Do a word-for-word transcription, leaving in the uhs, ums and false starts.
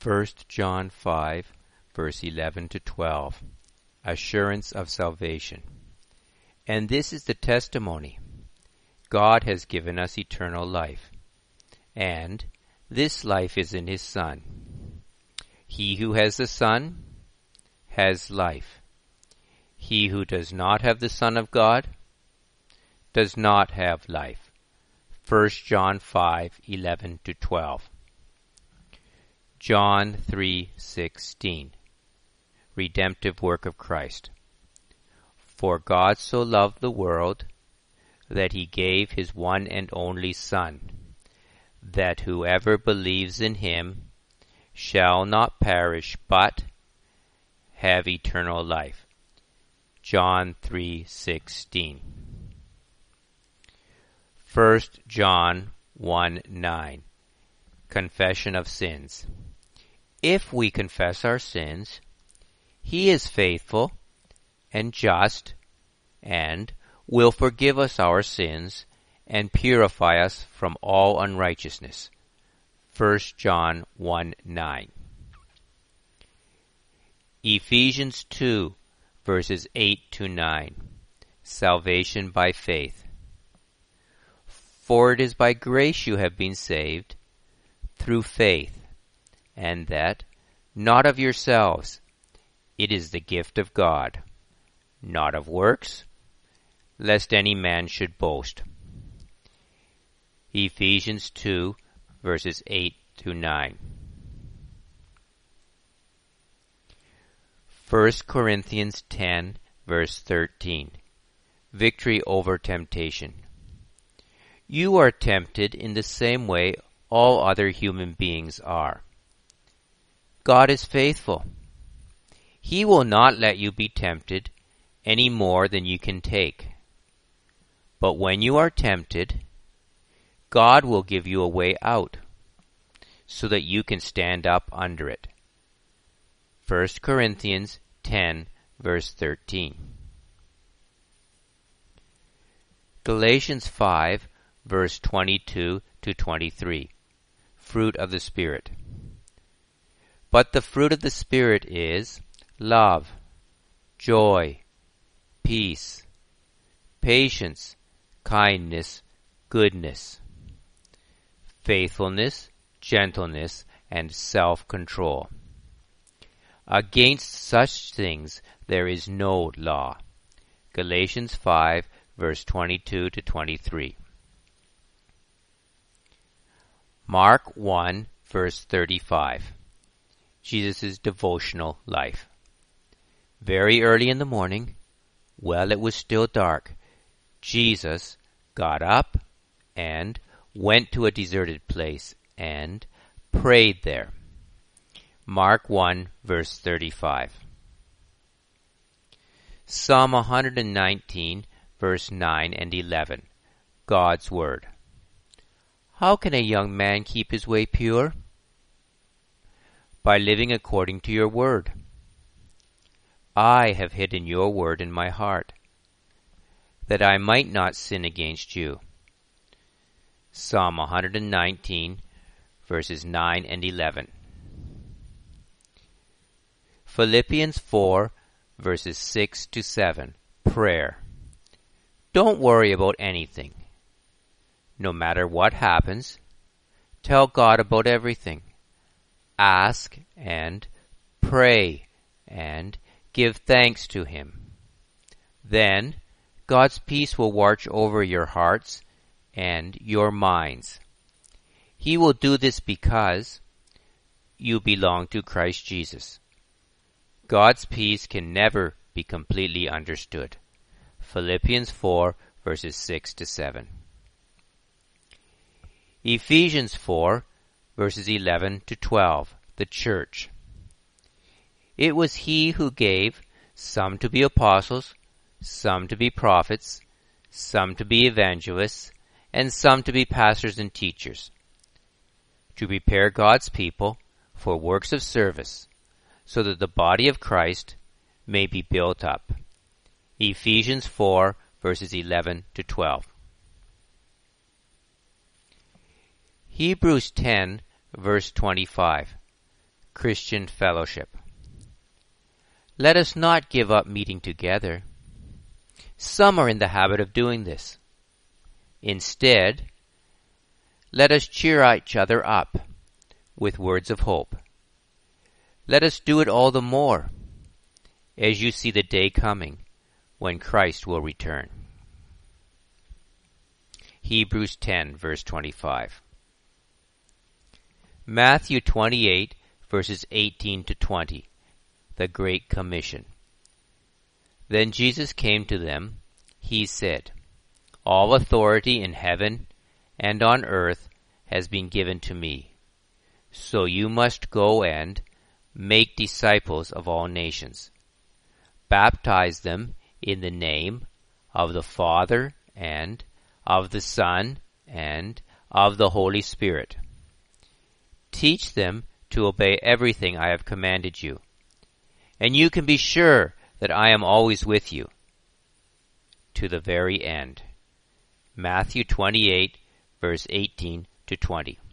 First John five, verse eleven to twelve. Assurance of salvation. And this is the testimony. God has given us eternal life, and this life is in His Son. He who has the Son has life. He who does not have the Son of God does not have life. First John five, eleven to twelve. John three sixteen. Redemptive work of Christ. For God so loved the world that He gave His one and only Son, that whoever believes in Him shall not perish but have eternal life. John three sixteen. First John one nine. Confession of sins. If we confess our sins, He is faithful and just and will forgive us our sins and purify us from all unrighteousness. First John one nine. Ephesians two, verses eight to nine. Salvation by faith. For it is by grace you have been saved, through faith, and that not of yourselves. It is the gift of God, not of works, lest any man should boast. Ephesians two, verses eight to nine. First Corinthians ten, verse thirteen. Victory over temptation. You are tempted in the same way all other human beings are. God is faithful. He will not let you be tempted any more than you can take. But when you are tempted, God will give you a way out, so that you can stand up under it. First Corinthians ten, verse thirteen. Galatians five, verse twenty-two to twenty-three. Fruit of the Spirit. But the fruit of the Spirit is love, joy, peace, patience, kindness, goodness, faithfulness, gentleness, and self-control. Against such things there is no law. Galatians five, verse twenty-two to twenty-three. Mark one, verse thirty-five. Jesus' devotional life. Very early in the morning, while it was still dark, Jesus got up and went to a deserted place and prayed there. Mark one, verse thirty-five. Psalm one nineteen, verse nine and eleven. God's Word. How can a young man keep his way pure? By living according to your word. I have hidden your word in my heart, that I might not sin against you. Psalm one nineteen, verses nine and eleven. Philippians four, verses six to seven. Prayer. Don't worry about anything. No matter what happens, tell God about everything. Ask and pray and give thanks to Him. Then God's peace will watch over your hearts and your minds. He will do this because you belong to Christ Jesus. God's peace can never be completely understood. Philippians four, verses six to seven. Ephesians four, verses eleven to twelve, the church. It was He who gave some to be apostles, some to be prophets, some to be evangelists, and some to be pastors and teachers, to prepare God's people for works of service, so that the body of Christ may be built up. Ephesians four, verses eleven to twelve. Hebrews ten, verse twenty-five. Christian fellowship. Let us not give up meeting together. Some are in the habit of doing this. Instead, let us cheer each other up with words of hope. Let us do it all the more as you see the day coming when Christ will return. Hebrews ten, verse twenty-five. Matthew twenty-eight, verses eighteen to twenty, the Great Commission. Then Jesus came to them. He said, All authority in heaven and on earth has been given to me. So you must go and make disciples of all nations. Baptize them in the name of the Father and of the Son and of the Holy Spirit. Teach them to obey everything I have commanded you. And you can be sure that I am always with you to the very end. Matthew twenty-eight, verse eighteen to twenty.